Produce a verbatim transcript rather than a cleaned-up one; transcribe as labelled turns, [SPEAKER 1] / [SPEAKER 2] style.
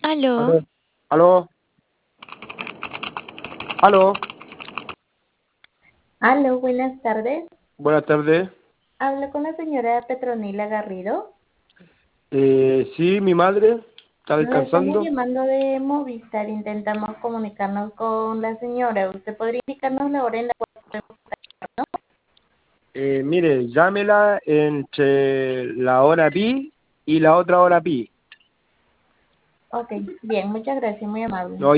[SPEAKER 1] Aló.
[SPEAKER 2] Aló, aló, aló.
[SPEAKER 3] Aló, buenas tardes.
[SPEAKER 2] Buenas tardes.
[SPEAKER 3] Hablo con la señora Petronila Garrido.
[SPEAKER 2] Eh, sí, mi madre está
[SPEAKER 3] Lo estamos
[SPEAKER 2] descansando.
[SPEAKER 3] llamando de Movistar. Intentamos comunicarnos con la señora. ¿Usted podría indicarnos la hora en la cual podemos?
[SPEAKER 2] Eh, mire, llámela entre la hora pi y la otra hora pi.
[SPEAKER 3] Ok, bien, muchas gracias, muy amable.
[SPEAKER 2] No,